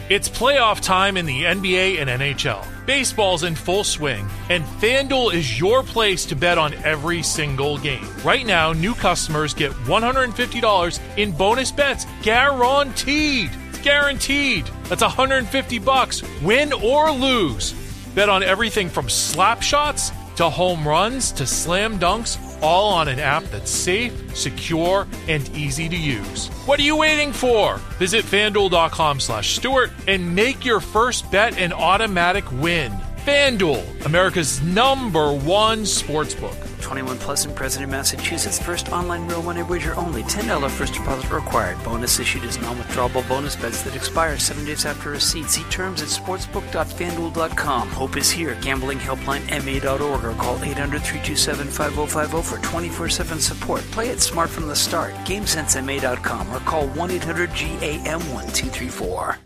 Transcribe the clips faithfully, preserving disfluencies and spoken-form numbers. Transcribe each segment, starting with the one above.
It's playoff time in the N B A and N H L. Baseball's in full swing, and FanDuel is your place to bet on every single game. Right now, new customers get one hundred fifty dollars in bonus bets guaranteed. It's guaranteed. That's one hundred fifty bucks, win or lose. Bet on everything from slap shots to home runs to slam dunks, all on an app that's safe, secure, and easy to use. What are you waiting for? Visit FanDuel.com slash Stewart and make your first bet an automatic win. FanDuel, America's number one sportsbook. twenty-one plus and present in Massachusetts. First online real money wager only. ten dollars first deposit required. Bonus issued as non-withdrawable bonus bets that expire seven days after receipt. See terms at sportsbook dot fan duel dot com. Hope is here. Gambling helpline M A dot org or call eight hundred, three two seven, five oh five oh for twenty-four seven support. Play it smart from the start. game sense M A dot com or call one eight hundred G A M one two three four.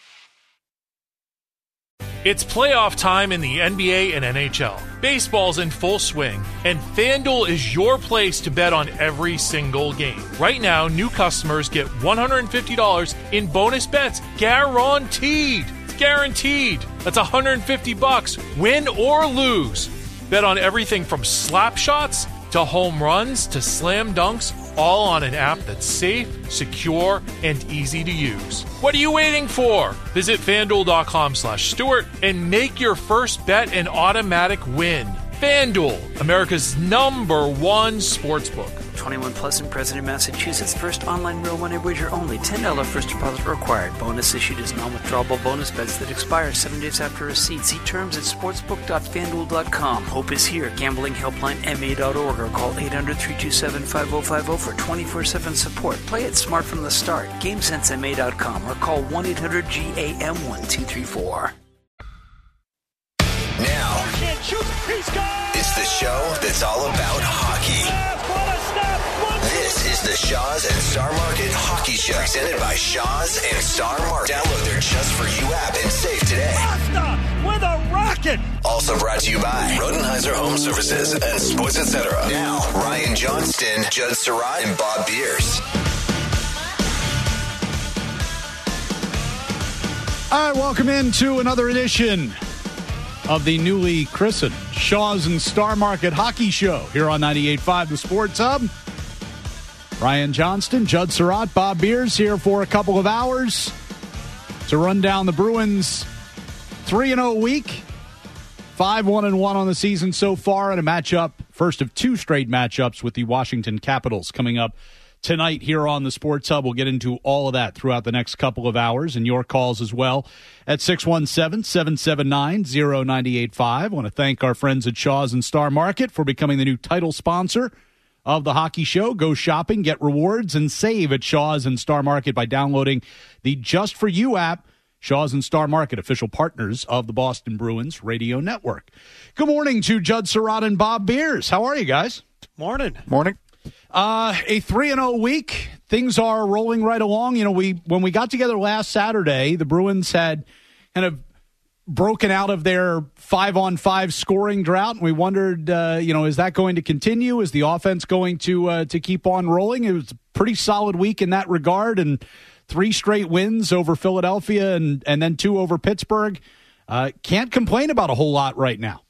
It's playoff time in the N B A and N H L. Baseball's in full swing, and FanDuel is your place to bet on every single game. Right now, new customers get one hundred fifty dollars in bonus bets guaranteed. It's guaranteed. That's one hundred fifty bucks, win or lose. Bet on everything from slap shots to home runs to slam dunks, all on an app that's safe, secure, and easy to use. What are you waiting for? Visit FanDuel.com slash Stewart and make your first bet an automatic win. FanDuel, America's number one sportsbook. twenty-one plus and present in Massachusetts. First online real money wager only. ten dollars first deposit required. Bonus issued as non-withdrawable bonus bets that expire seven days after receipt. See terms at sportsbook dot fan duel dot com. Hope is here. Gambling helpline M A dot org or call eight hundred, three two seven, five oh five oh for twenty-four seven support. Play it smart from the start. game sense M A dot com or call one eight hundred G A M one two three four. Now, it's the show that's all about hockey. This is the Shaw's and Star Market Hockey Show, presented by Shaw's and Star Market. Download their Just For You app and save today. With a rocket. Also brought to you by Rodenheiser Home Services and Sports Etc. Now, Ryan Johnston, Judd Surratt, and Bob Beers. All right, welcome into another edition of the newly christened Shaw's and Star Market Hockey Show here on ninety-eight point five The Sports Hub. Ryan Johnston, Judd Surratt, Bob Beers here for a couple of hours to run down the Bruins' three and oh week. five one and one on the season so far, and a matchup, first of two straight matchups with the Washington Capitals coming up tonight here on the Sports Hub. We'll get into all of that throughout the next couple of hours and your calls as well at six one seven, seven seven nine, zero nine eight five. I want to thank our friends at Shaw's and Star Market for becoming the new title sponsor of the hockey show. Go shopping, get rewards, and save at Shaw's and Star Market by downloading the Just For You app. Shaw's and Star Market, official partners of the Boston Bruins radio network. Good morning to Judd Surratt and Bob Beers. How are you guys? Morning. Morning. Uh, a three and oh week. Things are rolling right along. You know, we when we got together last Saturday, the Bruins had kind of broken out of their five-on-five scoring drought, and we wondered, uh, you know, is that going to continue? Is the offense going to uh, to keep on rolling? It was a pretty solid week in that regard, and three straight wins over Philadelphia and, and then two over Pittsburgh. Uh, can't complain about a whole lot right now.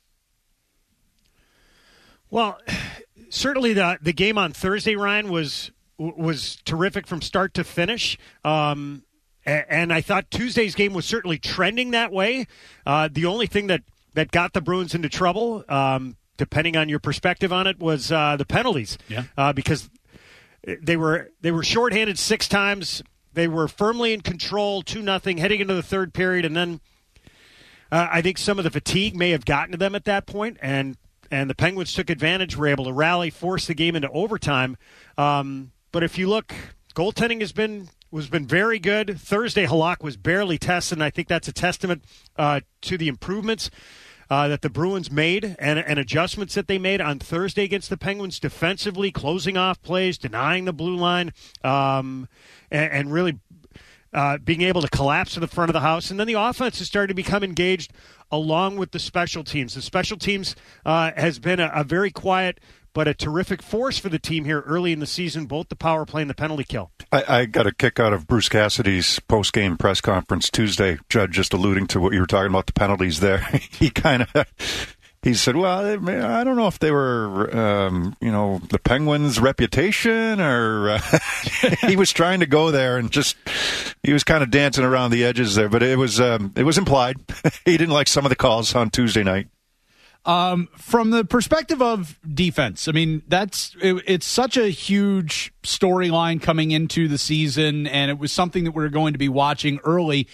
Well, certainly the the game on Thursday, Ryan, was was terrific from start to finish. Um, and I thought Tuesday's game was certainly trending that way. Uh, the only thing that, that got the Bruins into trouble, um, depending on your perspective on it, was uh, the penalties. Yeah. Uh, because they were they were shorthanded six times. They were firmly in control, two nothing, heading into the third period, and then uh, I think some of the fatigue may have gotten to them at that point, and and the Penguins took advantage, were able to rally, force the game into overtime. Um, but if you look, goaltending has been was been very good. Thursday, Halak was barely tested, and I think that's a testament uh, to the improvements uh, that the Bruins made and, and adjustments that they made on Thursday against the Penguins defensively, closing off plays, denying the blue line, um, and, and really uh, being able to collapse to the front of the house. And then the offense has started to become engaged along with the special teams. The special teams uh, has been a, a very quiet but a terrific force for the team here early in the season, both the power play and the penalty kill. I, I got a kick out of Bruce Cassidy's post-game press conference Tuesday, Judd, just alluding to what you were talking about, the penalties there. He kind of... He said, well, I don't know if they were, um, you know, the Penguins' reputation or uh, he was trying to go there and just he was kind of dancing around the edges there. But it was um, it was implied. He didn't like some of the calls on Tuesday night. Um, from the perspective of defense, I mean, that's it, it's such a huge storyline coming into the season, and it was something that we we're going to be watching early.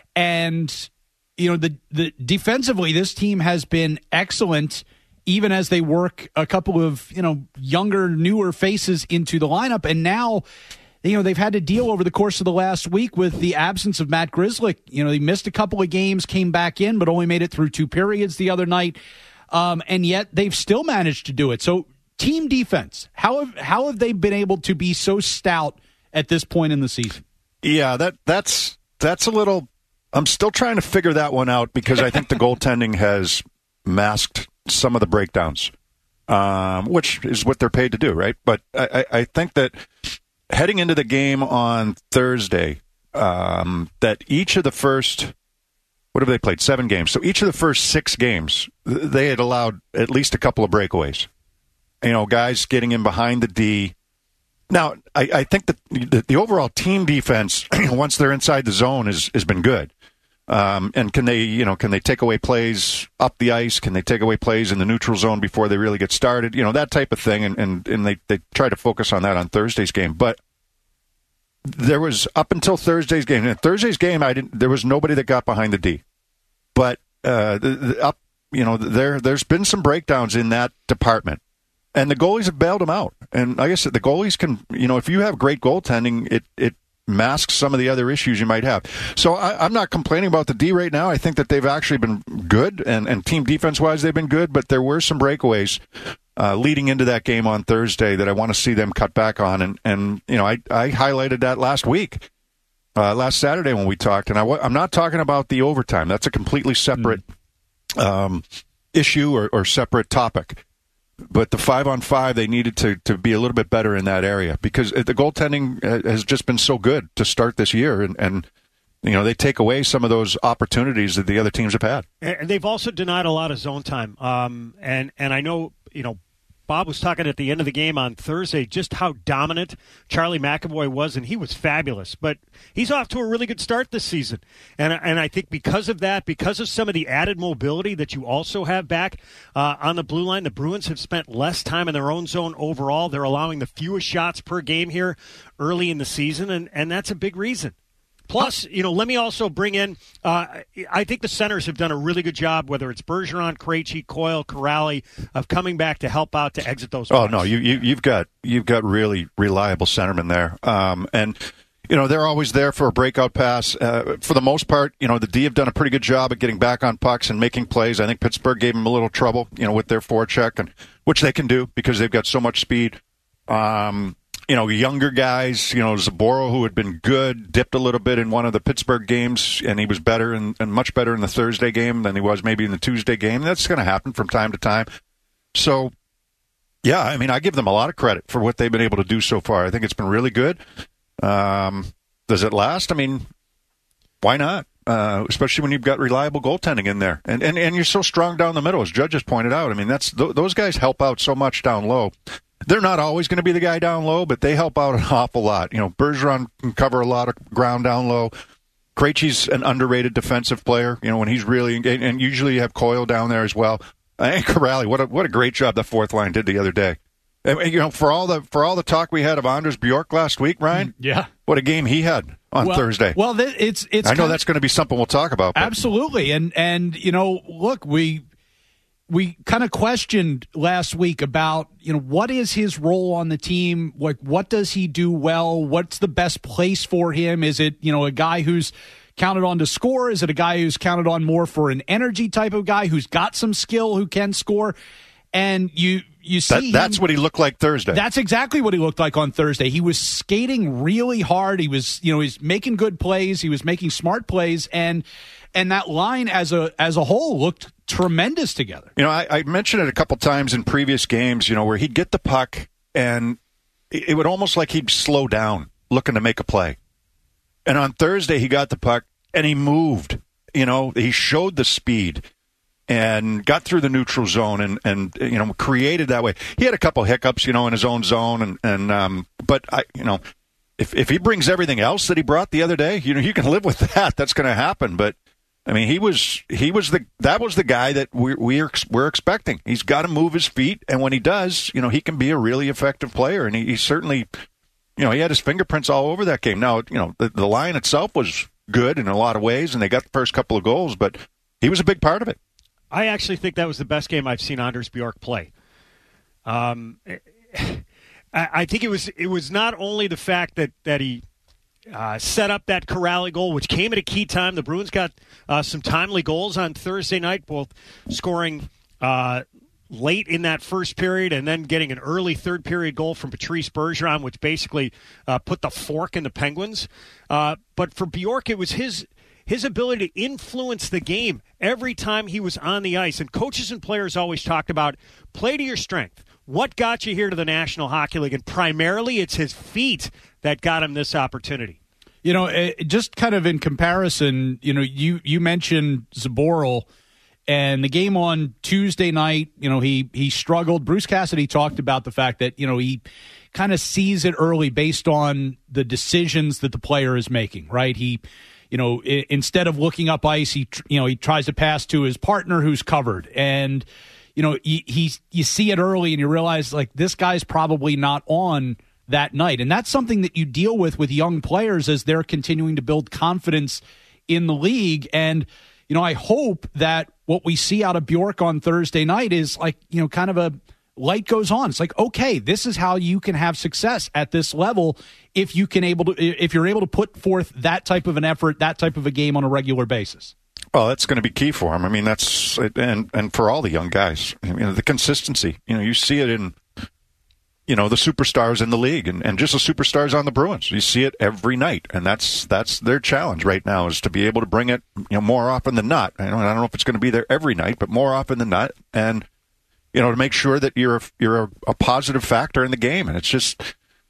And you know, the, the defensively, this team has been excellent, even as they work a couple of, you know, younger, newer faces into the lineup. And now, you know, they've had to deal over the course of the last week with the absence of Matt Grzelcyk. You know, he missed a couple of games, came back in, but only made it through two periods the other night. Um, and yet they've still managed to do it. So team defense, how have, how have they been able to be so stout at this point in the season? Yeah, that that's that's a little... I'm still trying to figure that one out because I think the goaltending has masked some of the breakdowns, um, which is what they're paid to do, right? But I, I think that heading into the game on Thursday, um, that each of the first, what have they played? Seven games. So each of the first six games, they had allowed at least a couple of breakaways. You know, guys getting in behind the D. Now, I, I think that the, the overall team defense, once they're inside the zone, is has been good. Um, and can they, you know, can they take away plays up the ice? Can they take away plays in the neutral zone before they really get started? You know, that type of thing. And, and, and they, they try to focus on that on Thursday's game. But there was, up until Thursday's game, and Thursday's game, I didn't. There was nobody that got behind the D. But uh, the, the up, you know, there there's been some breakdowns in that department. And the goalies have bailed them out. And like I said, the goalies can, you know, if you have great goaltending, it, it masks some of the other issues you might have. So I, I'm not complaining about the D right now. I think that they've actually been good, and, and team defense-wise, they've been good, but there were some breakaways uh, leading into that game on Thursday that I want to see them cut back on. And, and you know, I, I highlighted that last week, uh, last Saturday when we talked. And I, I'm not talking about the overtime. That's a completely separate mm. um, issue or, or separate topic. But the five-on-five, they needed to, to be a little bit better in that area because the goaltending has just been so good to start this year. And, and you know, they take away some of those opportunities that the other teams have had. And they've also denied a lot of zone time. Um, and, and I know, you know, Bob was talking at the end of the game on Thursday just how dominant Charlie McAvoy was, and he was fabulous. But he's off to a really good start this season. And and I think because of that, because of some of the added mobility that you also have back uh, on the blue line, the Bruins have spent less time in their own zone overall. They're allowing the fewest shots per game here early in the season, and, and that's a big reason. Plus, you know, let me also bring in, uh, I think the centers have done a really good job, whether it's Bergeron, Krejci, Coyle, Corrali, of coming back to help out to exit those. Oh, no, you, you, you've got you've got really reliable centermen there. Um, and, you know, they're always there for a breakout pass. Uh, for the most part, you know, the D have done a pretty good job at getting back on pucks and making plays. I think Pittsburgh gave them a little trouble, you know, with their forecheck, and which they can do because they've got so much speed. Um You know, younger guys, you know, Zaboro, who had been good, dipped a little bit in one of the Pittsburgh games, and he was better and, and much better in the Thursday game than he was maybe in the Tuesday game. That's going to happen from time to time. So, yeah, I mean, I give them a lot of credit for what they've been able to do so far. I think it's been really good. Um, does it last? I mean, why not? Uh, especially when you've got reliable goaltending in there. And, and, and you're so strong down the middle, as Judge just pointed out. I mean, that's th- those guys help out so much down low. They're not always going to be the guy down low, but they help out an awful lot. You know, Bergeron can cover a lot of ground down low. Krejci's an underrated defensive player, you know, when he's really, and, and usually you have Coyle down there as well. And Corrali, what a, what a great job the fourth line did the other day. And, you know, for all the for all the talk we had of Anders Bjork last week, Ryan, yeah, what a game he had on well, Thursday. Well, it's it's. I know that's going to be something we'll talk about. But. Absolutely, and and you know, look, we. We kind of questioned last week about, you know, what is his role on the team? Like, what does he do well? What's the best place for him? Is it, you know, a guy who's counted on to score? Is it a guy who's counted on more for an energy type of guy who's got some skill, who can score? And you you see that, that's him, what he looked like Thursday. That's exactly what he looked like on Thursday. He was skating really hard. He was, you know, he's making good plays. He was making smart plays, and and that line as a as a whole looked tremendous together. You know, I, I mentioned it a couple times in previous games. You know, where he'd get the puck and it, it would almost like he'd slow down, looking to make a play. And on Thursday, he got the puck and he moved. You know, he showed the speed and got through the neutral zone and, and you know, created that way. He had a couple hiccups, you know, in his own zone. And, and um, but, I, you know, if if he brings everything else that he brought the other day, you know, you can live with that. That's going to happen. But, I mean, he was he was the that was the guy that we, we're, we're expecting. He's got to move his feet. And when he does, you know, he can be a really effective player. And he, he certainly, you know, he had his fingerprints all over that game. Now, you know, the, the line itself was good in a lot of ways, and they got the first couple of goals, but he was a big part of it. I actually think that was the best game I've seen Anders Bjork play. Um, I think it was it was not only the fact that that he uh, set up that Corrali goal, which came at a key time. The Bruins got uh, some timely goals on Thursday night, both scoring uh, late in that first period and then getting an early third period goal from Patrice Bergeron, which basically uh, put the fork in the Penguins. Uh, but for Bjork, it was his his ability to influence the game every time he was on the ice. And coaches and players always talked about play to your strength. What got you here to the National Hockey League? And primarily it's his feet that got him this opportunity. You know, it, just kind of in comparison, you know, you, you mentioned Zboril. And the game on Tuesday night, you know, he he struggled. Bruce Cassidy talked about the fact that, you know, he kind of sees it early based on the decisions that the player is making, right? He, you know, I, instead of looking up ice, he, you know, he tries to pass to his partner who's covered. And, you know, he, he you see it early and you realize, like, this guy's probably not on that night. And that's something that you deal with with young players as they're continuing to build confidence in the league. And, you know, I hope that what we see out of Bjork on Thursday night is like, you know, kind of a light goes on. It's like, okay, this is how you can have success at this level if you can able to, if you're able to put forth that type of an effort, that type of a game on a regular basis. Well, that's going to be key for him. I mean, that's and and for all the young guys. I mean, the consistency. You know, you see it in, you know, the superstars in the league and, and just the superstars on the Bruins. You see it every night, and that's that's their challenge right now is to be able to bring it, you know, more often than not. I don't, I don't know if it's going to be there every night, but more often than not, and you know, to make sure that you're a, you're a, a positive factor in the game. And it's just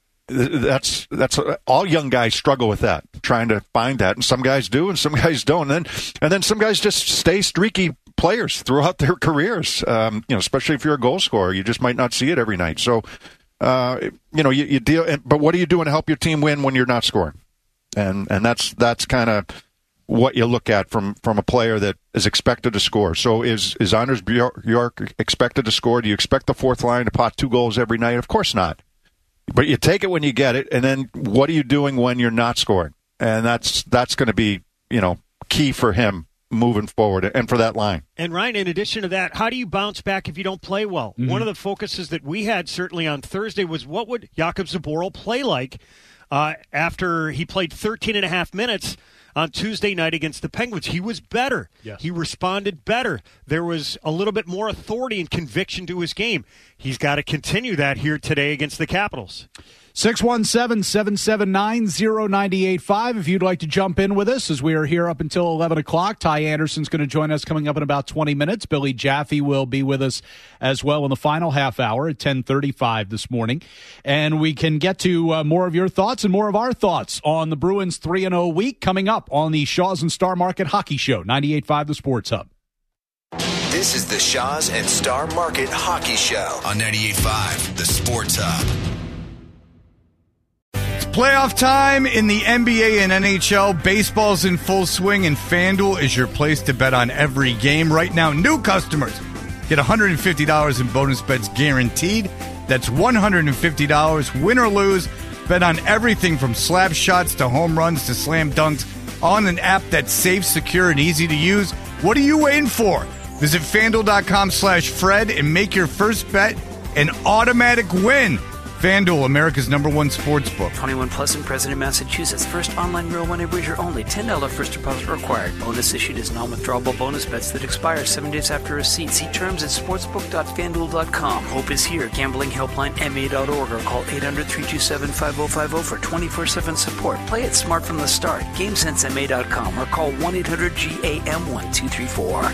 that's that's all young guys struggle with that, trying to find that, and some guys do, and some guys don't, and then and then some guys just stay streaky players throughout their careers. Um, you know, especially if you're a goal scorer, you just might not see it every night. So. Uh, you know, you, you deal, but what are you doing to help your team win when you're not scoring? And and that's that's kind of what you look at from, from a player that is expected to score. So is is Anders Bjork expected to score? Do you expect the fourth line to pot two goals every night? Of course not. But you take it when you get it, and then what are you doing when you're not scoring? And that's that's going to be, you know, key for him moving forward and for that line. And Ryan, in addition to that, how do you bounce back if you don't play well? Mm-hmm. One of the focuses that we had certainly on Thursday was what would Jakub Zboril play like uh, after he played thirteen and a half minutes on Tuesday night against the Penguins. He was better. Yes. He responded better. There was a little bit more authority and conviction to his game. He's got to continue that here today against the Capitals. six one seven, seven seven nine, zero nine eight five if you'd like to jump in with us as we are here up until eleven o'clock. Ty Anderson's going to join us coming up in about twenty minutes. Billy Jaffe will be with us as well in the final half hour at ten thirty-five this morning. And we can get to uh, more of your thoughts and more of our thoughts on the Bruins three and oh week coming up on the Shaw's and Star Market Hockey Show, ninety-eight point five The Sports Hub. This is the Shaw's and Star Market Hockey Show on ninety-eight point five The Sports Hub. Playoff time in the N B A and N H L. Baseball's in full swing, and FanDuel is your place to bet on every game. Right now, new customers get one hundred fifty dollars in bonus bets guaranteed. That's one hundred fifty dollars, win or lose. Bet on everything from slap shots to home runs to slam dunks on an app that's safe, secure, and easy to use. What are you waiting for? Visit FanDuel.com slash Fred and make your first bet an automatic win. FanDuel, America's number one sports book. twenty-one plus in President, Massachusetts. First online real money wager only. ten dollars first deposit required. Bonus issued as non-withdrawable bonus bets that expire seven days after receipt. See terms at sportsbook dot fan duel dot com. Hope is here. Gambling helpline M A dot org or call eight hundred, three two seven, five oh five oh for twenty-four seven support. Play it smart from the start. game sense M A dot com or call one eight hundred G A M one two three four.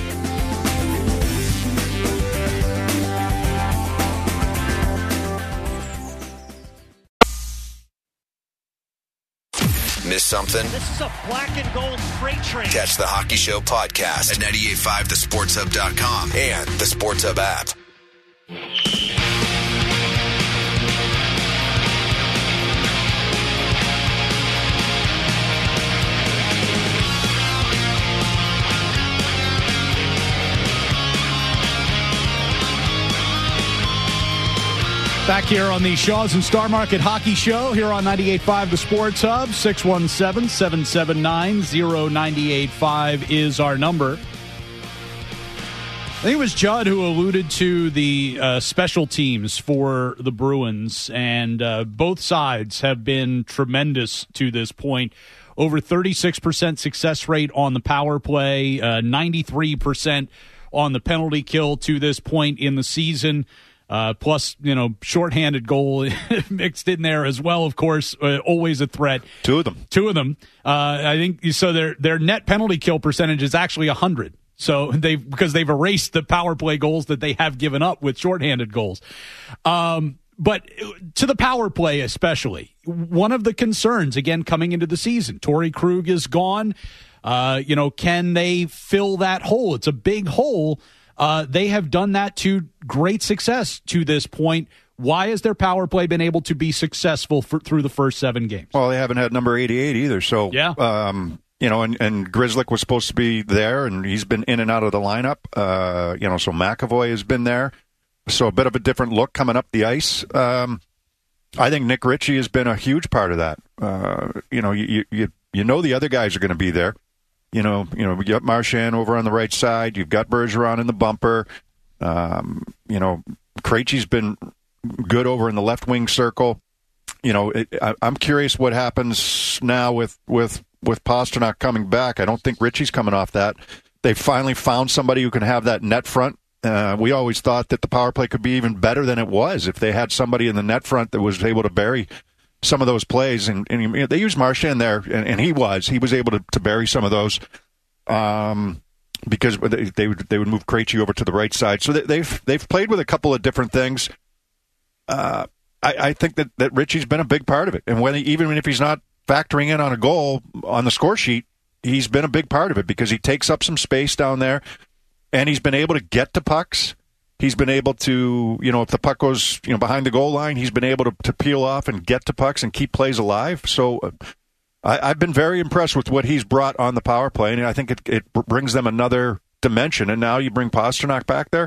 Miss something? This is a black and gold freight train. Catch the Hockey Show podcast at ninety-eight five the sports hub dot com and the Sports Hub app. Back here on the Shaw's and Star Market Hockey Show here on ninety-eight point five The Sports Hub. six one seven, seven seven nine, zero nine eight five is our number. I think it was Judd who alluded to the uh, special teams for the Bruins, and uh, both sides have been tremendous to this point. Over thirty-six percent success rate on the power play, uh, ninety-three percent on the penalty kill to this point in the season. Uh, plus, you know, shorthanded goal mixed in there as well, of course, uh, always a threat. Two of them. Two of them. Uh, I think so. Their their net penalty kill percentage is actually one hundred. So they because they've erased the power play goals that they have given up with shorthanded goals. Um, but to the power play especially, one of the concerns, again, coming into the season, Torrey Krug is gone. Uh, you know, can they fill that hole? It's a big hole. Uh, they have done that to great success to this point. Why has their power play been able to be successful for, through the first seven games? Well, they haven't had number eighty-eight either. So, yeah. um, you know, and, and Grzelcyk was supposed to be there, and he's been in and out of the lineup. Uh, you know, so McAvoy has been there. So a bit of a different look coming up the ice. Um, I think Nick Ritchie has been a huge part of that. Uh, you know, you, you you know the other guys are going to be there. You know, you know, we got Marchand over on the right side. You've got Bergeron in the bumper. Um, you know, Krejci's been good over in the left wing circle. You know, it, I, I'm curious what happens now with with with Pastrnak coming back. I don't think Ritchie's coming off that. They finally found somebody who can have that net front. Uh, we always thought that the power play could be even better than it was if they had somebody in the net front that was able to bury some of those plays, and, and they used Marchand there, and, and he was he was able to, to bury some of those, um, because they, they would they would move Krejci over to the right side. So they, they've they've played with a couple of different things. Uh, I, I think that, that Ritchie's been a big part of it, and when he, even if he's not factoring in on a goal on the score sheet, he's been a big part of it because he takes up some space down there, and he's been able to get to pucks. He's been able to, you know, if the puck goes, you know, behind the goal line, he's been able to, to peel off and get to pucks and keep plays alive. So uh, I, I've been very impressed with what he's brought on the power play, and I think it, it brings them another dimension. And now you bring Pastrnak back there.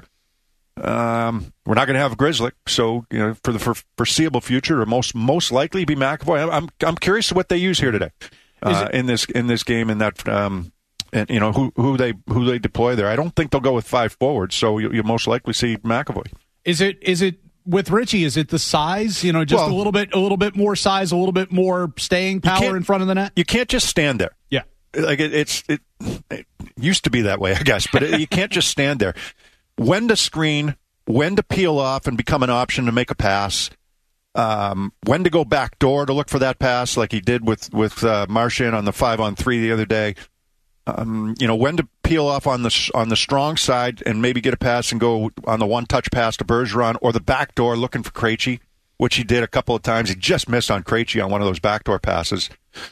Um, we're not going to have Grzelcyk, so you know, for the for foreseeable future, or most most likely be McAvoy. I'm I'm curious what they use here today uh, in this in this game. In that. Um, And you know who who they who they deploy there. I don't think they'll go with five forwards, so you, you'll most likely see McAvoy. Is it is it with Ritchie? Is it the size? You know, just well, a little bit a little bit more size, a little bit more staying power in front of the net. You can't just stand there. Yeah, like it, it's it, it used to be that way, I guess, but it, you can't just stand there. When to screen, when to peel off and become an option to make a pass. Um, when to go back door to look for that pass, like he did with with uh, Marchand on the five on three the other day. Um, you know, when to peel off on the on the strong side and maybe get a pass and go on the one-touch pass to Bergeron, or the back door looking for Krejci, which he did a couple of times. He just missed on Krejci on one of those backdoor passes.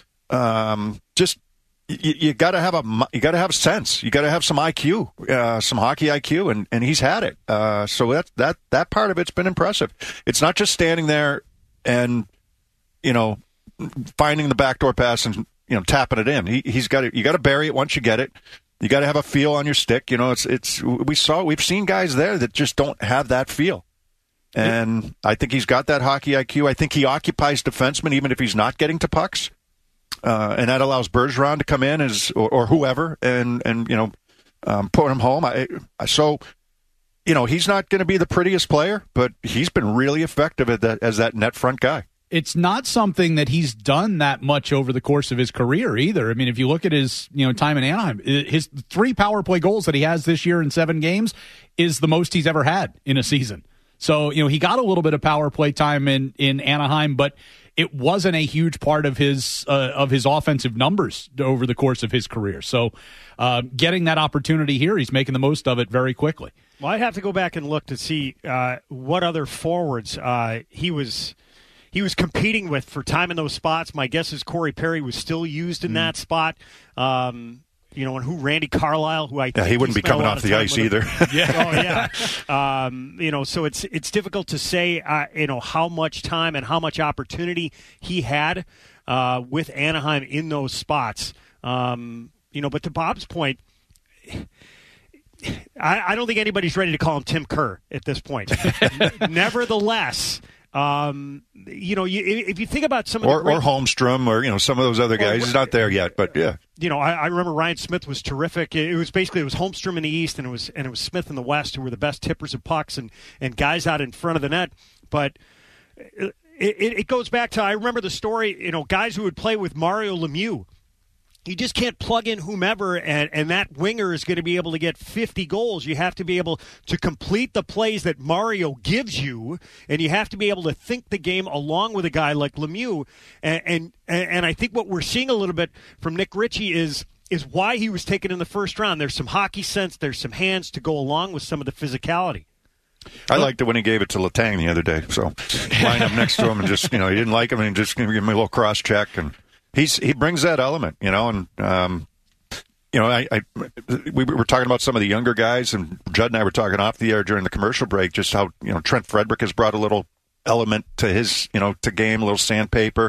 Um, just you, you got to have a you got to have sense. You got to have some I Q, uh, some hockey I Q, and, and he's had it. Uh, so that that that part of it's been impressive. It's not just standing there and you know finding the backdoor pass and. You know, tapping it in. He, he's got to. You got to bury it once you get it. You got to have a feel on your stick. You know, it's it's. We saw. We've seen guys there that just don't have that feel, and I think he's got that hockey I Q. I think he occupies defensemen even if he's not getting to pucks, uh, and that allows Bergeron to come in as or, or whoever and and you know um, put him home. I, I so you know, he's not going to be the prettiest player, but he's been really effective at that, as that net front guy. It's not something that he's done that much over the course of his career either. I mean, if you look at his, you know, time in Anaheim, his three power play goals that he has this year in seven games is the most he's ever had in a season. So, you know, he got a little bit of power play time in, in Anaheim, but it wasn't a huge part of his uh, of his offensive numbers over the course of his career. So, uh, getting that opportunity here, he's making the most of it very quickly. Well, I'd have to go back and look to see uh, what other forwards uh, he was. He was competing with for time in those spots. My guess is Corey Perry was still used in mm. that spot. Um, you know, and who Randy Carlyle, who I think yeah, he wouldn't he be coming off the ice either. yeah, oh yeah. Um, you know, so it's it's difficult to say. Uh, you know how much time and how much opportunity he had uh, with Anaheim in those spots. Um, you know, but to Bob's point. I, I don't think anybody's ready to call him Tim Kerr at this point. Nevertheless. Um, you know, you, if you think about some of or, the great, or Holmstrom or, you know, some of those other guys, he's not there yet, but yeah. You know, I, I remember Ryan Smith was terrific. It was basically, it was Holmstrom in the East and it was, and it was Smith in the West who were the best tippers of pucks and, and guys out in front of the net. But it, it, it goes back to, I remember the story, you know, guys who would play with Mario Lemieux. You just can't plug in whomever, and, and that winger is going to be able to get fifty goals. You have to be able to complete the plays that Mario gives you, and you have to be able to think the game along with a guy like Lemieux. And and, and I think what we're seeing a little bit from Nick Ritchie is is why he was taken in the first round. There's some hockey sense. There's some hands to go along with some of the physicality. I liked it when he gave it to Letang the other day. So line up next to him and just, you know, he didn't like him and just give him a little cross check and. He's he brings that element, you know, and um, you know, I, I we were talking about some of the younger guys, and Judd and I were talking off the air during the commercial break, just how, you know, Trent Frederick has brought a little element to his, you know, to game, a little sandpaper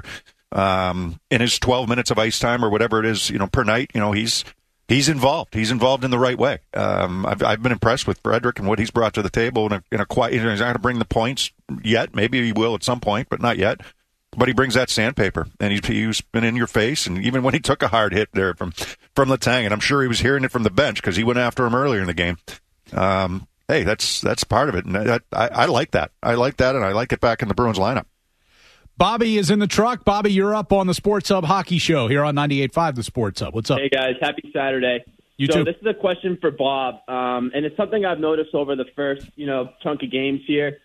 um, in his twelve minutes of ice time or whatever it is, you know, per night. You know, he's he's involved. He's involved in the right way. Um, I've I've been impressed with Frederick and what he's brought to the table in a, in a quiet. You know, he's not going to bring the points yet. Maybe he will at some point, but not yet. But he brings that sandpaper, and he's, he's been in your face. And even when he took a hard hit there from from Letang, and I'm sure he was hearing it from the bench because he went after him earlier in the game. Um, hey, that's that's part of it, and that, I, I like that. I like that, and I like it back in the Bruins lineup. Bobby is in the truck. Bobby, you're up on the Sports Hub Hockey Show here on ninety-eight point five, the Sports Hub. What's up? Hey, guys. Happy Saturday. You so too. This is a question for Bob, um, and it's something I've noticed over the first, you know, chunk of games here.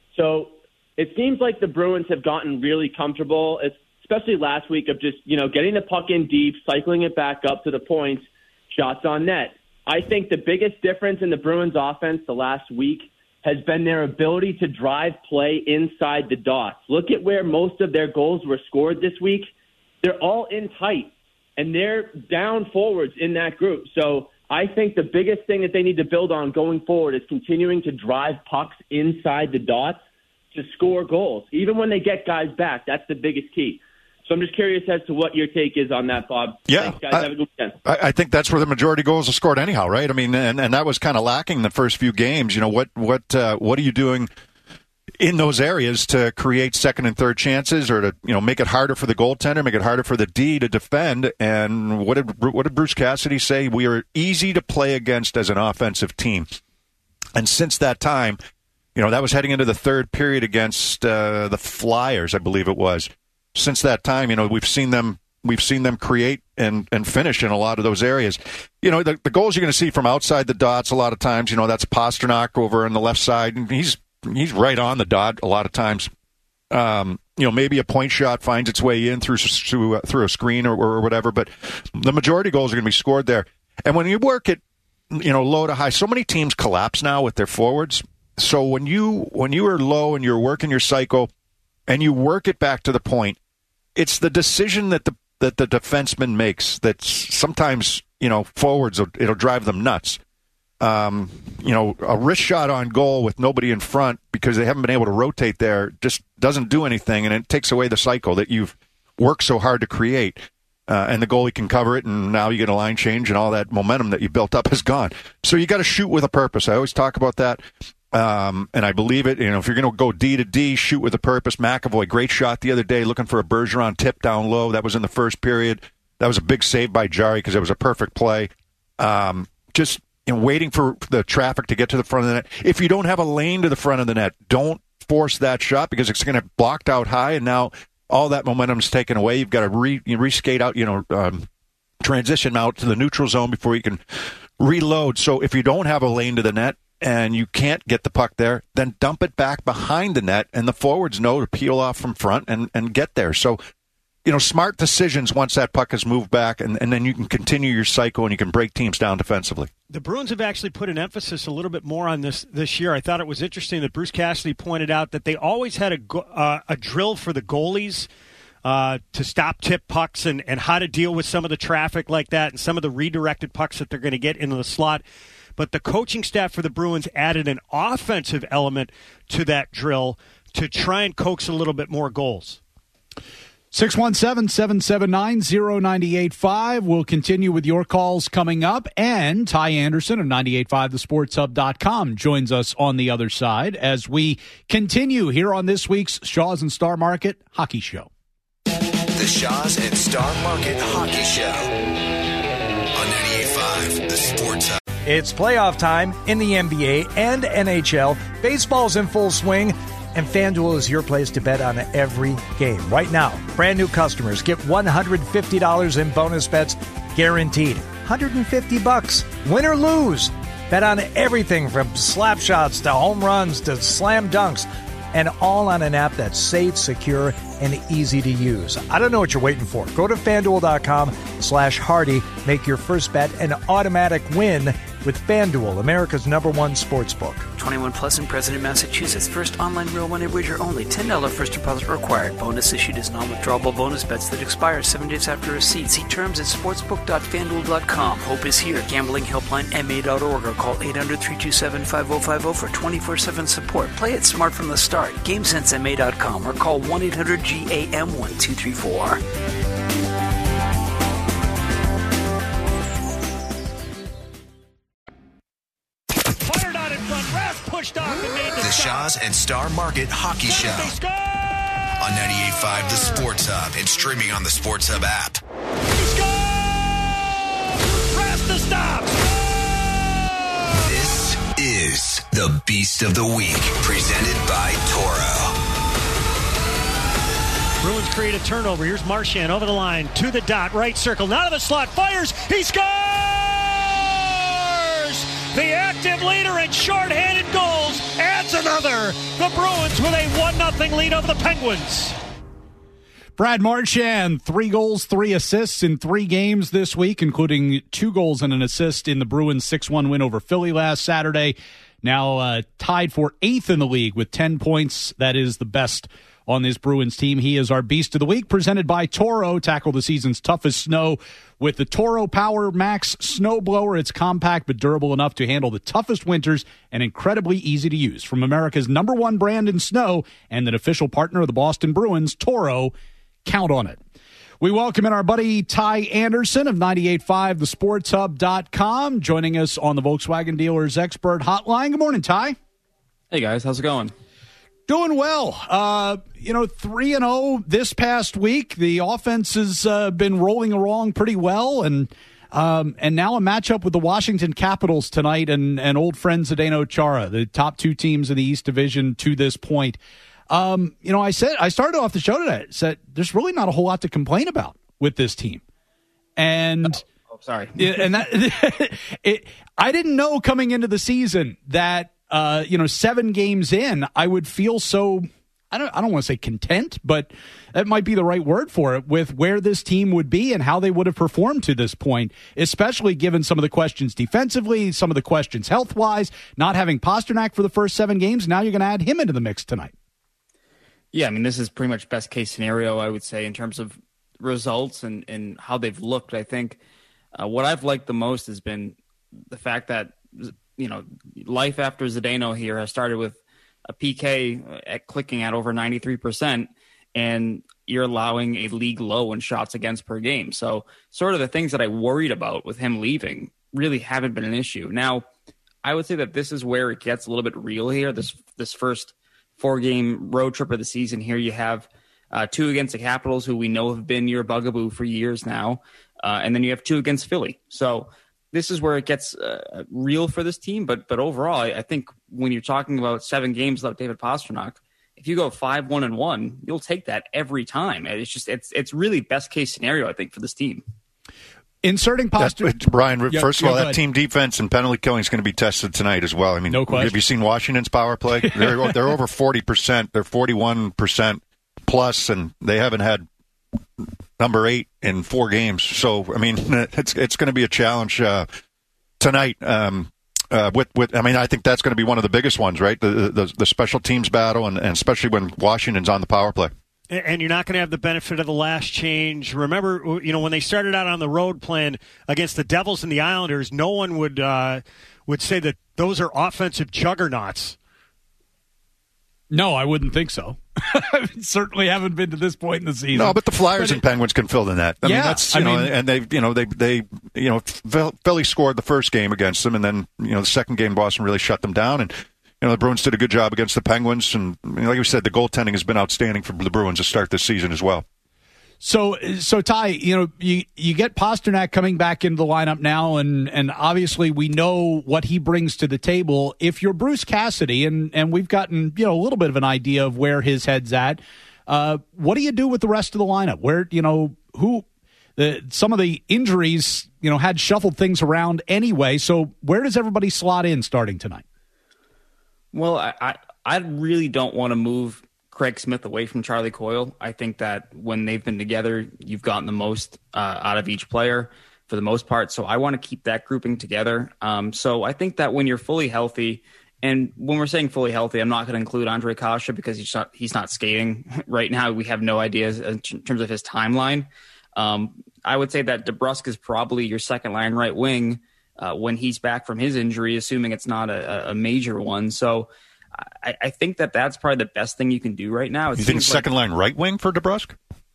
So it seems like the Bruins have gotten really comfortable, especially last week, of just, you know, getting the puck in deep, cycling it back up to the points, shots on net. I think the biggest difference in the Bruins offense the last week has been their ability to drive play inside the dots. Look at where most of their goals were scored this week. They're all in tight, and they're down forwards in that group. So I think the biggest thing that they need to build on going forward is continuing to drive pucks inside the dots to score goals. Even when they get guys back, that's the biggest key. So I'm just curious as to what your take is on that, Bob. Yeah, Thanks, guys. I, Have a good weekend. I, I think that's where the majority goals are scored anyhow, right? I mean, and, and that was kind of lacking the first few games. You know, what what uh, what are you doing in those areas to create second and third chances, or to, you know, make it harder for the goaltender, make it harder for the D to defend? And what did what did Bruce Cassidy say? We are easy to play against as an offensive team. And since that time, you know, that was heading into the third period against uh, the Flyers, I believe it was. Since that time, you know, we've seen them we've seen them create and, and finish in a lot of those areas. You know, the, the goals you're going to see from outside the dots a lot of times, you know, that's Pasternak over on the left side, and he's he's right on the dot a lot of times. Um, you know, maybe a point shot finds its way in through through, uh, through a screen or, or whatever, but the majority of goals are going to be scored there. And when you work it, you know, low to high, so many teams collapse now with their forwards. So when you when you are low and you're working your cycle and you work it back to the point, it's the decision that the that the defenseman makes that sometimes, you know, forwards, it'll drive them nuts. Um, you know, a wrist shot on goal with nobody in front because they haven't been able to rotate there just doesn't do anything, and it takes away the cycle that you've worked so hard to create. Uh, and the goalie can cover it, and now you get a line change, and all that momentum that you built up is gone. So you got to shoot with a purpose. I always talk about that. Um, and I believe it. You know, if you're going to go D to D, shoot with a purpose. McAvoy, great shot the other day, looking for a Bergeron tip down low. That was in the first period. That was a big save by Jari because it was a perfect play. Um, just and waiting for the traffic to get to the front of the net. If you don't have a lane to the front of the net, don't force that shot because it's going to blocked out high, and now all that momentum is taken away. You've got to re, you re-skate out, you know, um, transition out to the neutral zone before you can reload. So if you don't have a lane to the net and you can't get the puck there, then dump it back behind the net, and the forwards know to peel off from front and, and get there. So, you know, smart decisions once that puck is moved back, and, and then you can continue your cycle and you can break teams down defensively. The Bruins have actually put an emphasis a little bit more on this this year. I thought it was interesting that Bruce Cassidy pointed out that they always had a, go- uh, a drill for the goalies uh, to stop tip pucks and, and how to deal with some of the traffic like that and some of the redirected pucks that they're going to get into the slot. But the coaching staff for the Bruins added an offensive element to that drill to try and coax a little bit more goals. six one seven, seven seven nine, zero nine eight five. We'll continue with your calls coming up. And Ty Anderson of ninety-eight point five the sports hub dot com joins us on the other side as we continue here on this week's Shaw's and Star Market Hockey Show. The Shaw's and Star Market Hockey Show on ninety-eight point five the sports hub. It's playoff time in the N B A and N H L. Baseball's in full swing, and FanDuel is your place to bet on every game. Right now, brand new customers get one hundred fifty dollars in bonus bets guaranteed. one hundred fifty bucks, win or lose. Bet on everything from slap shots to home runs to slam dunks, and all on an app that's safe, secure, and easy to use. I don't know what you're waiting for. Go to FanDuel.com slash Hardy. Make your first bet an automatic win with FanDuel, America's number one sports book. twenty-one plus in President, Massachusetts. First online real money wager only. ten dollars first deposit required. Bonus issued as non-withdrawable bonus bets that expire seven days after receipt. See terms at sportsbook dot fanduel dot com. Hope is here. Gambling helpline M A dot org or call eight hundred, three two seven, five oh five oh for twenty-four seven support. Play it smart from the start. game sense M A dot com or call one eight hundred G A M one two three four. The Shaw's and Star Market Hockey Show on ninety-eight point five The Sports Hub and streaming on the Sports Hub app. Press the stop. This is the Beast of the Week, presented by Toro. Bruins create a turnover. Here's Marchand over the line to the dot, right circle, now to the slot, fires, he scores! The active leader in shorthanded goals adds another. The Bruins with a one nothing lead over the Penguins. Brad Marchand, three goals, three assists in three games this week, including two goals and an assist in the Bruins' six one win over Philly last Saturday. Now uh, tied for eighth in the league with ten points. That is the best on this Bruins team. He is our Beast of the Week, presented by Toro. Tackle the season's toughest snow with the Toro Power Max snowblower. It's compact but durable enough to handle the toughest winters and incredibly easy to use. From America's number one brand in snow and an official partner of the Boston Bruins, Toro, count on it. We welcome in our buddy Ty Anderson of ninety-eight point five the sports hub dot com, joining us on the Volkswagen Dealers Expert Hotline. Good morning, Ty. Hey, guys. How's it going? Doing well. Uh, you know, three and oh this past week. The offense has uh, been rolling along pretty well, and um, and now a matchup with the Washington Capitals tonight and, and old friend Zdeno Chara, the top two teams in the East Division to this point. Um, you know, I said I started off the show today, said there's really not a whole lot to complain about with this team. And oh, oh sorry. and that it, I didn't know coming into the season that Uh, you know, seven games in, I would feel so, I don't I don't want to say content, but that might be the right word for it, with where this team would be and how they would have performed to this point, especially given some of the questions defensively, some of the questions health-wise, not having Pasternak for the first seven games. Now you're going to add him into the mix tonight. Yeah, I mean, this is pretty much best case scenario, I would say, in terms of results and, and how they've looked. I think uh, what I've liked the most has been the fact that, you know, life after Zdeno here has started with a P K at clicking at over ninety-three percent, and you're allowing a league low in shots against per game. So sort of the things that I worried about with him leaving really haven't been an issue. Now, I would say that this is where it gets a little bit real here. This this first four-game road trip of the season here, you have uh, two against the Capitals, who we know have been your bugaboo for years now, uh, and then you have two against Philly. So this is where it gets uh, real for this team. But but overall, I, I think when you're talking about seven games without David Pastrnak, if you go five one and one, you'll take that every time. It's just it's it's really best case scenario, I think, for this team. Inserting Pastrnak, Brian. Yeah, first of all, yeah, that team defense and penalty killing is going to be tested tonight as well. I mean, no question. Have you seen Washington's power play? They're they're over forty percent. They're forty-one percent plus, and they haven't had number eight in four games. So, I mean, it's it's going to be a challenge uh, tonight. Um, uh, with with, I mean, I think that's going to be one of the biggest ones, right? The the, the special teams battle, and, and especially when Washington's on the power play. And you're not going to have the benefit of the last change. Remember, you know, when they started out on the road playing against the Devils and the Islanders, no one would uh, would say that those are offensive juggernauts. No, I wouldn't think so. I certainly haven't been to this point in the season. No, but the Flyers but and it, Penguins can fill the net. I yeah, mean, that's you I know, mean, and they, you know, they, they, you know, Philly scored the first game against them, and then you know, the second game, Boston really shut them down, and you know, the Bruins did a good job against the Penguins, and I mean, like we said, the goaltending has been outstanding for the Bruins to start this season as well. So, so Ty, you know, you, you get Pastrnak coming back into the lineup now, and, and obviously we know what he brings to the table. If you're Bruce Cassidy, and, and we've gotten, you know, a little bit of an idea of where his head's at, uh, what do you do with the rest of the lineup? Where, you know, who, the, some of the injuries, you know, had shuffled things around anyway. So where does everybody slot in starting tonight? Well, I, I, I really don't want to move Craig Smith away from Charlie Coyle. I think that when they've been together, you've gotten the most uh, out of each player for the most part. So I want to keep that grouping together. Um, so I think that when you're fully healthy, and when we're saying fully healthy, I'm not going to include Andre Kasha because he's not he's not skating right now. We have no idea in terms of his timeline. Um, I would say that DeBrusk is probably your second line right wing uh, when he's back from his injury, assuming it's not a, a major one. So I, I think that that's probably the best thing you can do right now. It you think second like, line right wing for DeBrusk?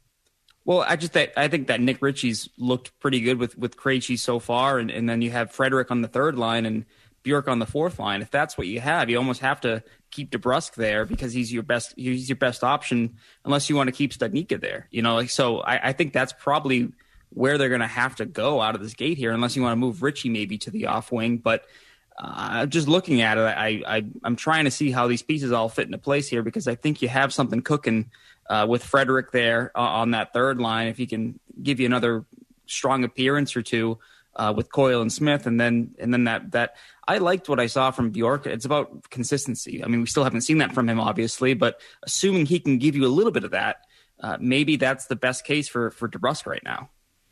Well, I just that I think that Nick Ritchie's looked pretty good with with Krejci so far, and, and then you have Frederick on the third line and Bjork on the fourth line. If that's what you have, you almost have to keep DeBrusk there because he's your best he's your best option, unless you want to keep Studnicka there. You know, like so. I, I think that's probably where they're going to have to go out of this gate here, unless you want to move Ritchie maybe to the off wing, but. Uh, just looking at it, I, I, I'm trying to see how these pieces all fit into place here because I think you have something cooking uh, with Frederick there uh, on that third line. If he can give you another strong appearance or two uh, with Coyle and Smith, and then and then that that I liked what I saw from Bjork. It's about consistency. I mean, we still haven't seen that from him, obviously, but assuming he can give you a little bit of that, uh, maybe that's the best case for for DeBrusk right now.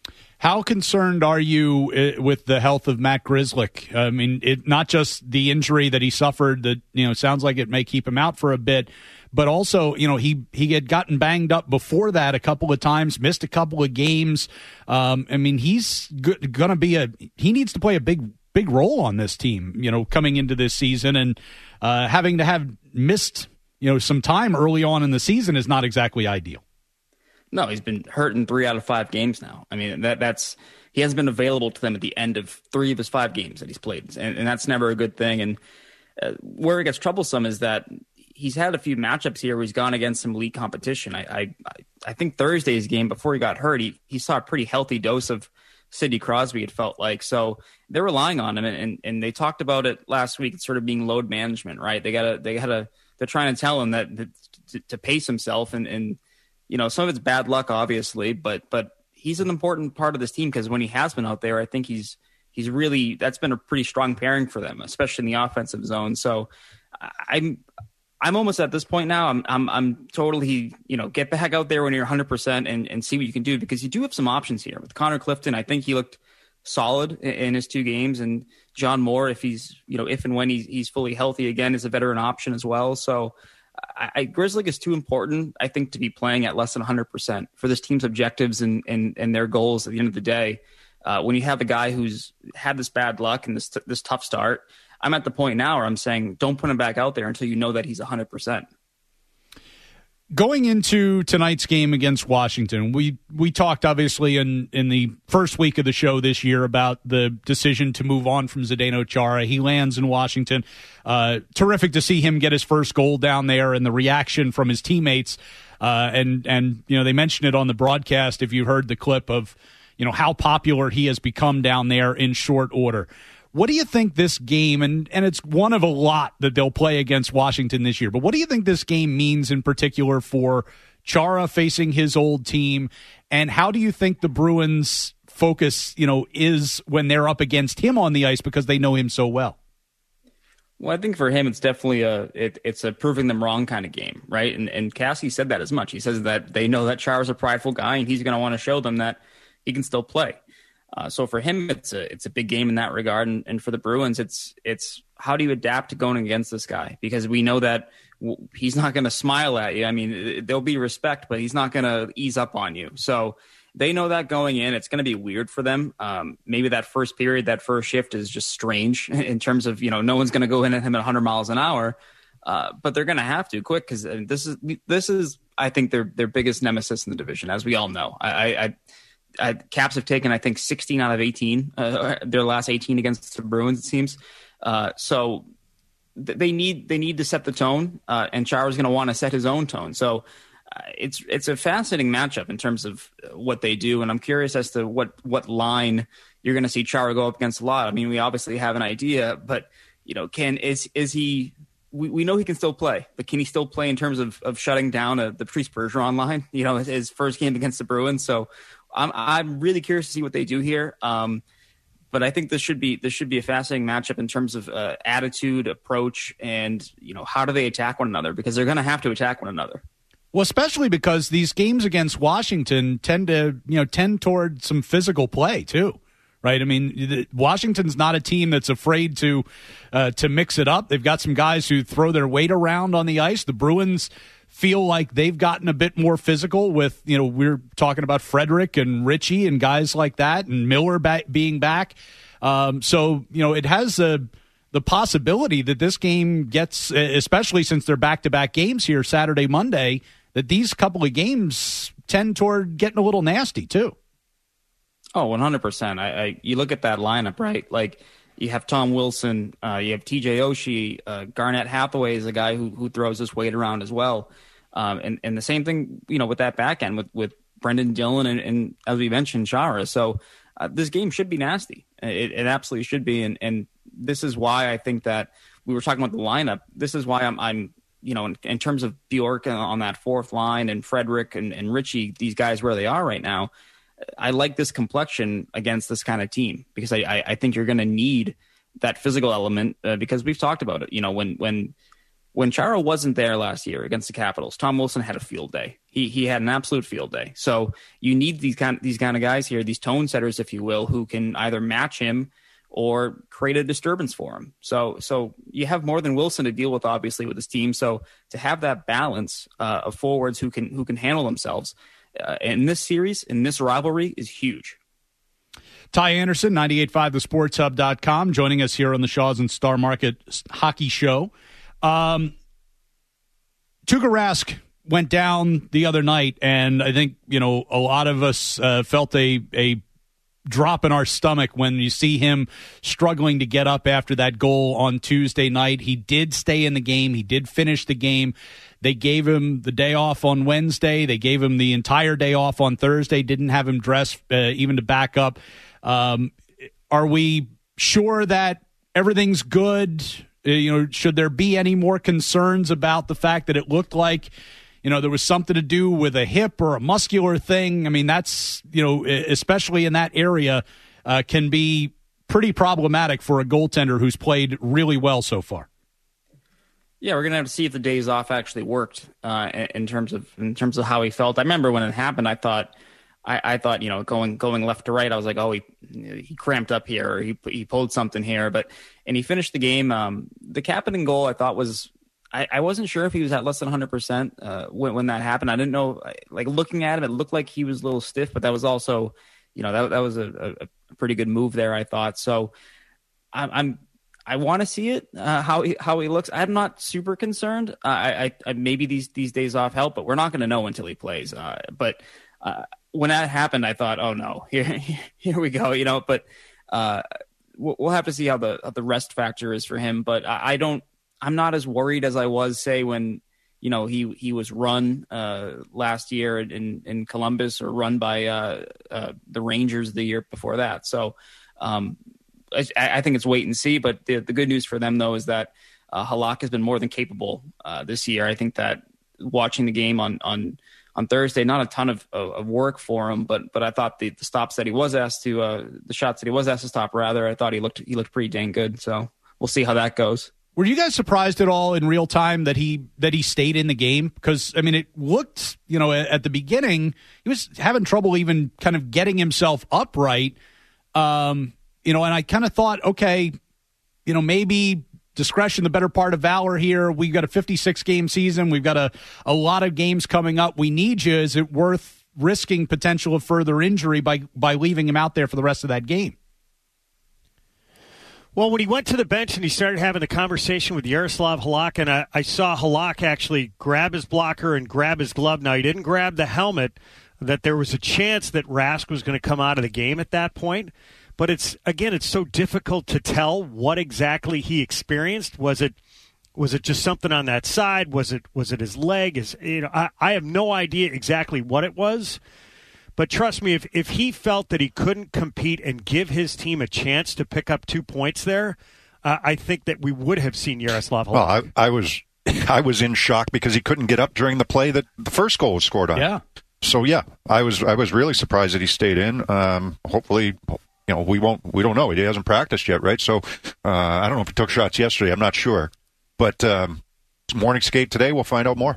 How concerned are you with the health of Matt Grzelcyk? I mean, it, not just the injury that he suffered that, you know, sounds like it may keep him out for a bit, but also, you know, he, he had gotten banged up before that a couple of times, missed a couple of games. Um, I mean, he's g- going to be a – he needs to play a big, big role on this team, you know, coming into this season. And uh, having to have missed, you know, some time early on in the season is not exactly ideal. No, he's been hurt in three out of five games now. I mean, that that's he hasn't been available to them at the end of three of his five games that he's played, and, and that's never a good thing. And uh, where it gets troublesome is that he's had a few matchups here where he's gone against some elite competition. I I, I think Thursday's game before he got hurt, he he saw a pretty healthy dose of Sidney Crosby, it felt like. So they're relying on him, and, and, and they talked about it last week. It's sort of being load management, right? They gotta they gotta they're trying to tell him that, that to, to pace himself and and. You know, some of it's bad luck, obviously, but but he's an important part of this team because when he has been out there, I think he's he's really that's been a pretty strong pairing for them, especially in the offensive zone. So I'm I'm almost at this point now. I'm I'm I'm totally you know get back out there when you're one hundred percent and and see what you can do because you do have some options here with Connor Clifton. I think he looked solid in, in his two games, and John Moore, if he's you know if and when he's he's fully healthy again, is a veteran option as well. So. I, I Grzelcyk is too important, I think, to be playing at less than one hundred percent for this team's objectives and, and, and their goals at the end of the day. Uh, when you have a guy who's had this bad luck and this this tough start, I'm at the point now where I'm saying don't put him back out there until you know that he's one hundred percent. Going into tonight's game against Washington, we we talked obviously in, in the first week of the show this year about the decision to move on from Zdeno Chara. He lands in Washington. Uh, terrific to see him get his first goal down there and the reaction from his teammates. Uh, and, and, you know, they mentioned it on the broadcast if you heard the clip of, you know, how popular he has become down there in short order. What do you think this game, and, and it's one of a lot that they'll play against Washington this year, but what do you think this game means in particular for Chara facing his old team, and how do you think the Bruins' focus, you know, is when they're up against him on the ice because they know him so well? Well, I think for him, it's definitely a it, it's a proving them wrong kind of game, right? And and Cassie said that as much. He says that they know that Chara's a prideful guy, and he's going to want to show them that he can still play. Uh, so for him, it's a it's a big game in that regard, and, and for the Bruins, it's it's how do you adapt to going against this guy? Because we know that w- he's not going to smile at you. I mean, there'll be respect, but he's not going to ease up on you. So they know that going in, it's going to be weird for them. Um, maybe that first period, that first shift is just strange in terms of, you know, no one's going to go in at him at one hundred miles an hour, uh, but they're going to have to quick because this is this is I think their their biggest nemesis in the division, as we all know. I. I I, Caps have taken, I think, sixteen out of eighteen, uh, their last eighteen against the Bruins, it seems. Uh, so th- they need they need to set the tone, uh, and Chara's going to want to set his own tone. So uh, it's it's a fascinating matchup in terms of what they do, and I'm curious as to what what line you're going to see Chara go up against a lot. I mean, we obviously have an idea, but you know, can is is he? We, we know he can still play, but can he still play in terms of of shutting down a, the Patrice Bergeron line? You know, his first game against the Bruins, so. I'm I'm really curious to see what they do here, um, but I think this should be this should be a fascinating matchup in terms of uh, attitude, approach, and you know how do they attack one another, because they're going to have to attack one another. Well, especially because these games against Washington tend to you know tend toward some physical play too, right? I mean, the, Washington's not a team that's afraid to uh, to mix it up. They've got some guys who throw their weight around on the ice. The Bruins feel like they've gotten a bit more physical with, you know, we're talking about Frederick and Richie and guys like that, and Miller back, being back. Um, so, you know, it has a, the possibility that this game gets, especially since they're back-to-back games here Saturday, Monday, that these couple of games tend toward getting a little nasty too. Oh, one hundred percent. I, I you look at that lineup, right? Like, you have Tom Wilson, uh, you have T J Oshie, uh, Garnett Hathaway is a guy who who throws his weight around as well. Um, and, and the same thing, you know, with that back end with, with Brendan Dillon and, and as we mentioned, Chara. So uh, this game should be nasty. It, it absolutely should be. And, and this is why I think that we were talking about the lineup. This is why I'm, I'm you know, in, in terms of Bjork on that fourth line and Frederick and, and Richie, these guys where they are right now, I like this complexion against this kind of team, because I, I, I think you're going to need that physical element uh, because we've talked about it. You know, when when when Chara wasn't there last year against the Capitals, Tom Wilson had a field day. He he had an absolute field day. So you need these kind these kind of guys here, these tone setters, if you will, who can either match him or create a disturbance for him. So so you have more than Wilson to deal with, obviously, with this team. So to have that balance uh, of forwards who can who can handle themselves. Uh, in this series, in this rivalry, is huge. Ty Anderson, ninety-eight point five the sports hub dot com, joining us here on the Shaw's and Star Market Hockey Show. Um, Tuukka Rask went down the other night, and I think, you know, a lot of us uh, felt a, a drop in our stomach when you see him struggling to get up after that goal on Tuesday night. He did stay in the game. He did finish the game. They gave him the day off on Wednesday. They gave him the entire day off on Thursday. Didn't have him dressed uh, even to back up. Um, are we sure that everything's good? Uh, you know, should there be any more concerns about the fact that it looked like, you know, there was something to do with a hip or a muscular thing? I mean, that's, you know, especially in that area, uh, can be pretty problematic for a goaltender who's played really well so far. Yeah, we're gonna have to see if the days off actually worked uh, in terms of in terms of how he felt. I remember when it happened, I thought, I, I thought, you know, going going left to right, I was like, oh, he he cramped up here, or he he pulled something here, but and he finished the game. Um, the Kapanen goal, I thought was, I, I wasn't sure if he was at less than one hundred percent uh, when when that happened. I didn't know, like looking at him, it looked like he was a little stiff, but that was also, you know, that that was a, a pretty good move there, I thought. So I'm. I'm I want to see it, uh, how he, how he looks. I'm not super concerned. Uh, I, I maybe these these days off help, but we're not going to know until he plays. Uh, but uh, when that happened, I thought, oh no, here here we go, you know. But uh, we'll have to see how the how the rest factor is for him. But I, I don't. I'm not as worried as I was, say, when you know, he he was run uh, last year in, in Columbus or run by uh, uh, the Rangers the year before that. So um, I, I think it's wait and see. But the, the good news for them, though, is that uh, Halak has been more than capable uh, this year. I think that watching the game on on on Thursday, not a ton of, of work for him, but but I thought the, the stops that he was asked to, uh, the shots that he was asked to stop, rather, I thought he looked he looked pretty dang good. So we'll see how that goes. Were you guys surprised at all in real time that he that he stayed in the game? Because, I mean, it looked, you know, at, at the beginning, he was having trouble even kind of getting himself upright. Um, you know, and I kind of thought, okay, you know, maybe discretion, the better part of valor here. We've got a fifty-six game season. We've got a, a lot of games coming up. We need you. Is it worth risking potential of further injury by, by leaving him out there for the rest of that game? Well, when he went to the bench and he started having the conversation with Yaroslav Halak, and I, I saw Halak actually grab his blocker and grab his glove. Now, he didn't grab the helmet, that there was a chance that Rask was going to come out of the game at that point. But it's, again, it's so difficult to tell what exactly he experienced. Was it was it just something on that side? Was it was it his leg? Is you know, I, I have no idea exactly what it was. But trust me, if, if he felt that he couldn't compete and give his team a chance to pick up two points there, uh, I think that we would have seen Yaroslav Halak. Well, I, I was I was in shock because he couldn't get up during the play that the first goal was scored on. Yeah. So yeah, I was I was really surprised that he stayed in. Um, hopefully, you know, we won't we don't know. He hasn't practiced yet, right? So uh, I don't know if he took shots yesterday. I'm not sure, but um, morning skate today. We'll find out more.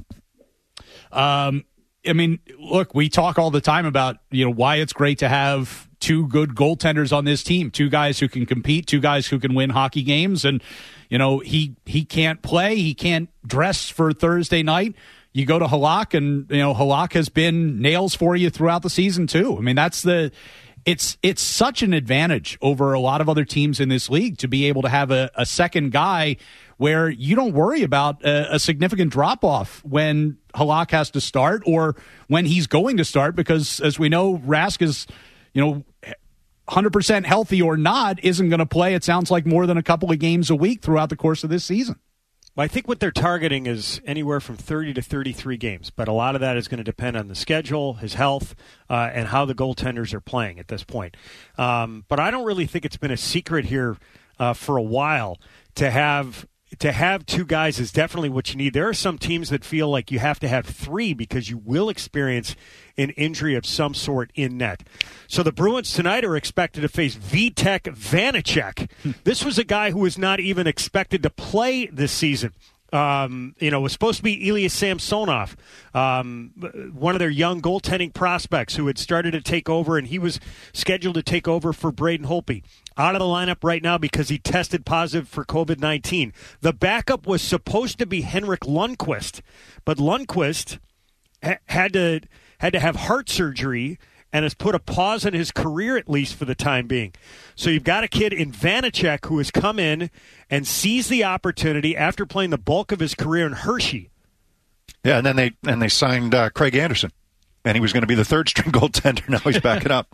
Um. I mean, look, we talk all the time about, you know, why it's great to have two good goaltenders on this team, two guys who can compete, two guys who can win hockey games. And, you know, he he can't play. He can't dress for Thursday night. You go to Halak, and, you know, Halak has been nails for you throughout the season, too. I mean, that's the it's it's such an advantage over a lot of other teams in this league to be able to have a, a second guy where you don't worry about a, a significant drop-off when Halak has to start or when he's going to start, because, as we know, Rask is, you know, one hundred percent healthy or not, isn't going to play, it sounds like, more than a couple of games a week throughout the course of this season. I think what they're targeting is anywhere from thirty to thirty-three games, but a lot of that is going to depend on the schedule, his health, uh, and how the goaltenders are playing at this point. Um, but I don't really think it's been a secret here uh, for a while to have to have two guys is definitely what you need. There are some teams that feel like you have to have three because you will experience an injury of some sort in net. So the Bruins tonight are expected to face Vitek Vanacek. This was a guy who was not even expected to play this season. Um, you know, it was supposed to be Ilya Samsonov, um, one of their young goaltending prospects who had started to take over, and he was scheduled to take over for Braden Holtby. Out of the lineup right now because he tested positive for covid nineteen. The backup was supposed to be Henrik Lundqvist, but Lundqvist ha- had to had to have heart surgery and has put a pause on his career, at least for the time being. So you've got a kid in Vanacek who has come in and seized the opportunity after playing the bulk of his career in Hershey. Yeah, and then they and they signed uh, Craig Anderson, and he was going to be the third string goaltender. Now he's backing up.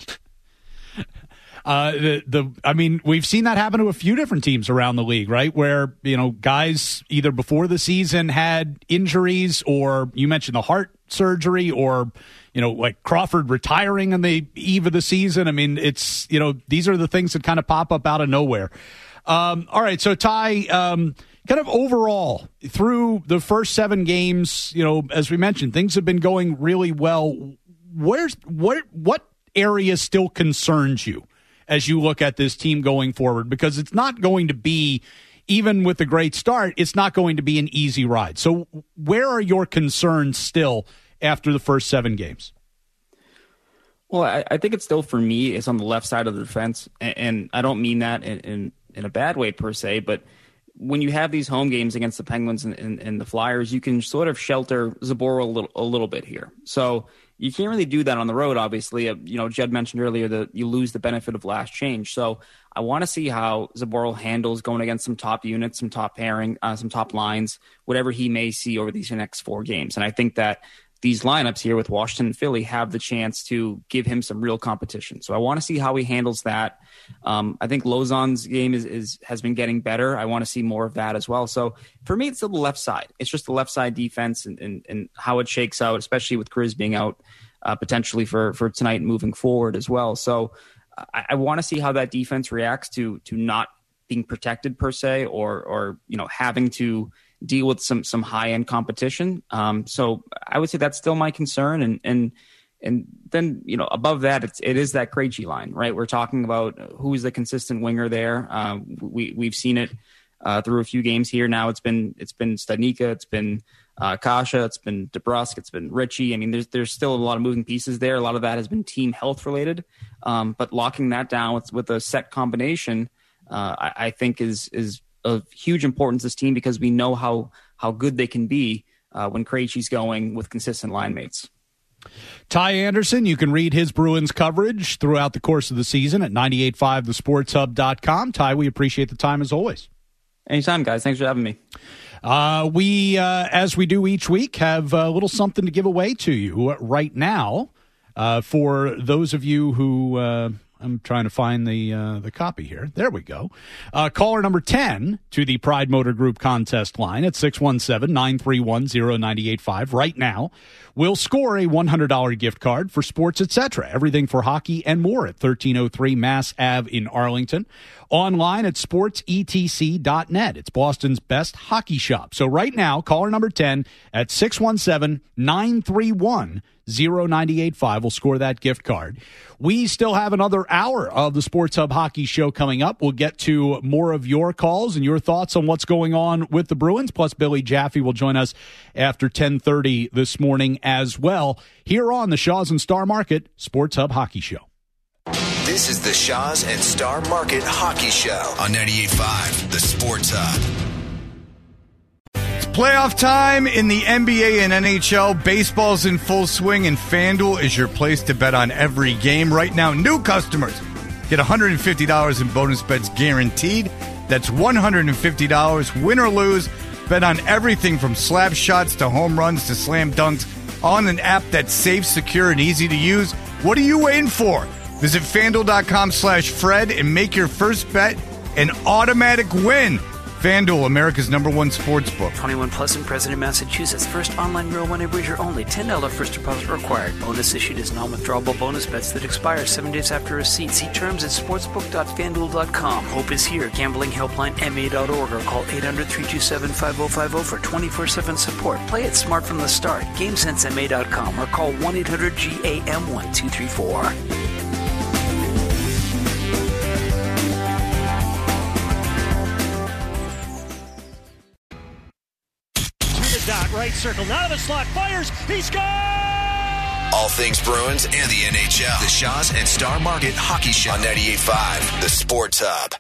Uh, the, the, I mean, we've seen that happen to a few different teams around the league, right? Where, you know, guys either before the season had injuries, or you mentioned the heart surgery, or, you know, like Crawford retiring on the eve of the season. I mean, it's, you know, these are the things that kind of pop up out of nowhere. Um, all right. So Ty, um, kind of overall through the first seven games, you know, as we mentioned, things have been going really well. Where's, what, what area still concerns you as you look at this team going forward? Because it's not going to be, even with a great start, it's not going to be an easy ride. So where are your concerns still after the first seven games? Well, I, I think it's still, for me, it's on the left side of the defense. And, and I don't mean that in, in, in a bad way per se, but when you have these home games against the Penguins and, and, and the Flyers, you can sort of shelter Zboril a little, a little bit here. So you can't really do that on the road, obviously. Uh, you know, Jed mentioned earlier that you lose the benefit of last change. So I want to see how Zboril handles going against some top units, some top pairing, uh, some top lines, whatever he may see over these next four games. And I think that these lineups here with Washington and Philly have the chance to give him some real competition. So I want to see how he handles that. Um, I think Lozon's game is, is has been getting better. I want to see more of that as well. So for me, it's still the left side. It's just the left side defense and, and, and how it shakes out, especially with Grizz being out uh, potentially for, for tonight moving forward as well. So I, I want to see how that defense reacts to to not being protected per se, or or you know having to deal with some some high end competition. Um, so I would say that's still my concern, and and and then you know above that, it's it is that Krejci line, right? We're talking about who's the consistent winger there. Uh, we we've seen it uh, through a few games here now. It's been it's been Studnicka, it's been uh, Kasha, it's been DeBrusk, it's been Richie. I mean, there's there's still a lot of moving pieces there. A lot of that has been team health related, um, but locking that down with with a set combination, uh, I, I think is is of huge importance to this team, because we know how how good they can be uh, when Krejci's going with consistent line mates. Ty Anderson, you can read his Bruins coverage throughout the course of the season at nine eight five the sports hub dot com. Ty, we appreciate the time as always. Anytime, guys. Thanks for having me. Uh, we, uh, as we do each week, have a little something to give away to you right now. Uh, for those of you who, uh, I'm trying to find the uh, the copy here. There we go. Uh, caller number ten to the Pride Motor Group contest line at six one seven, nine three one, zero nine eight five right now will score a one hundred dollars gift card for Sports Etc. Everything for hockey and more at thirteen oh three Mass Ave in Arlington. Online at sports e t c dot net. It's Boston's best hockey shop. So right now, caller number ten at six one seven, nine three one, zero nine eight five will score that gift card. We still have another hour of the Sports Hub Hockey Show coming up. We'll get to more of your calls and your thoughts on what's going on with the Bruins. Plus, Billy Jaffe will join us after ten thirty this morning as well, here on the Shaw's and Star Market Sports Hub Hockey Show. This is the Shaw's and Star Market Hockey Show on ninety-eight point five The Sports Hub. Playoff time in the N B A and N H L. Baseball's in full swing, and FanDuel is your place to bet on every game. Right now, new customers get one hundred fifty dollars in bonus bets guaranteed. That's one hundred fifty dollars, win or lose. Bet on everything from slap shots to home runs to slam dunks on an app that's safe, secure, and easy to use. What are you waiting for? Visit FanDuel.com slash Fred and make your first bet an automatic win. FanDuel, America's number one sports book. twenty-one plus and present in Massachusetts. First online real money wager only. ten dollars first deposit required. Bonus issued as non-withdrawable bonus bets that expire seven days after receipt. See terms at sportsbook dot fan duel dot com. Hope is here. Gambling helpline M A dot org or call eight hundred, three two seven, five oh five oh for twenty-four seven support. Play it smart from the start. game sense M A dot com or call one eight hundred G A M one two three four. Dot, right circle, now to the slot, fires, he scores! All things Bruins and the N H L. The Shaw's and Star Market Hockey Show on ninety-eight point five The Sports Hub.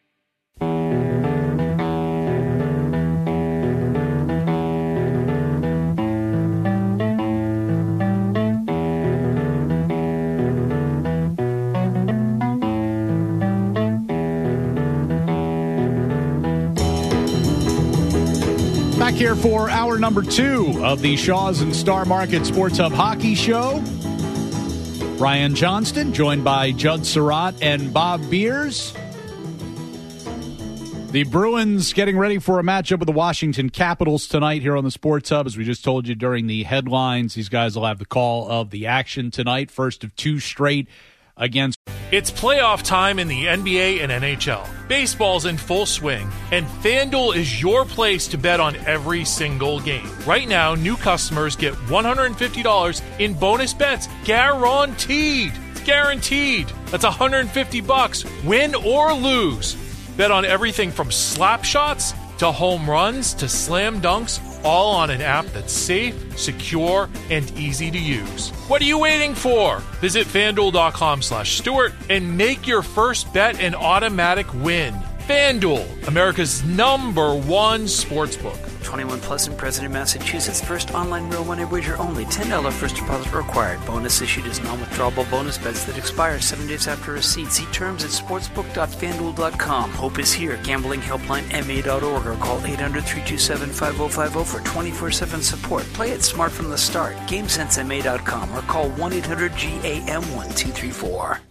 Back here for hour number two of the Shaw's and Star Market Sports Hub Hockey Show. Ryan Johnston, joined by Judd Surratt and Bob Beers. The Bruins getting ready for a matchup with the Washington Capitals tonight here on the Sports Hub. As we just told you during the headlines, these guys will have the call of the action tonight. First of two straight against... It's playoff time in the N B A and N H L. Baseball's in full swing, and FanDuel is your place to bet on every single game. Right now, new customers get one hundred fifty dollars in bonus bets guaranteed. It's guaranteed. That's one hundred fifty bucks, win or lose. Bet on everything from slap shots to home runs to slam dunks, all on an app that's safe, secure, and easy to use. What are you waiting for? Visit FanDuel.com slash Stewart and make your first bet an automatic win. FanDuel, America's number one sportsbook. twenty-one plus and present in Massachusetts. First online real money wager only. ten dollars first deposit required. Bonus issued as non-withdrawable bonus bets that expire seven days after receipt. See terms at sportsbook dot fanduel dot com. Hope is here. Gambling helpline M A dot org or call eight hundred, three two seven, five oh five oh for twenty-four seven support. Play it smart from the start. GameSense M A dot com or call one eight hundred G A M one two three four.